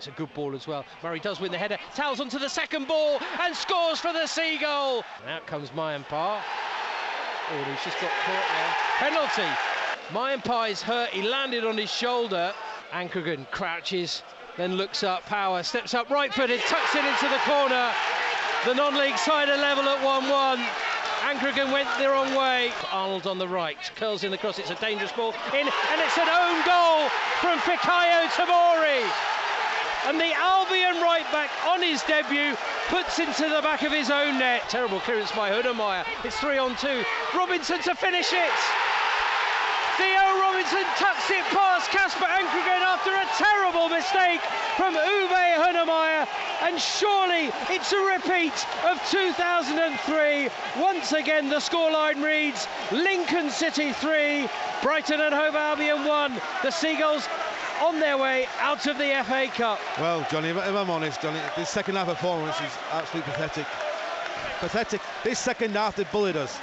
it's a good ball as well. Murray does win the header, towels onto the second ball and scores for the Seagull. And out comes Mayanpar. Oh, he's just got caught there. Penalty. Mayanpar's hurt, he landed on his shoulder. Ankrigan crouches, then looks up. Power steps up, right-footed, tucks it into the corner. The non-league side are level at 1-1. Ankrigan went the wrong way. Arnold on the right, curls in the cross, it's a dangerous ball in, and it's an own goal from Fikayo Tomori. And the Albion right-back on his debut puts into the back of his own net. Terrible clearance by Hunemeyer. It's 3-on-2. Robinson to finish it. Theo Robinson tucks it past Casper Ankrigan after a terrible mistake from Uwe Hunemeyer, and surely it's a repeat of 2003. Once again the scoreline reads Lincoln City 3, Brighton and Hove Albion 1. The Seagulls on their way out of the FA Cup. Well, Johnny, if I'm honest, Johnny, this second half performance is absolutely pathetic. Pathetic. This second half, they bullied us.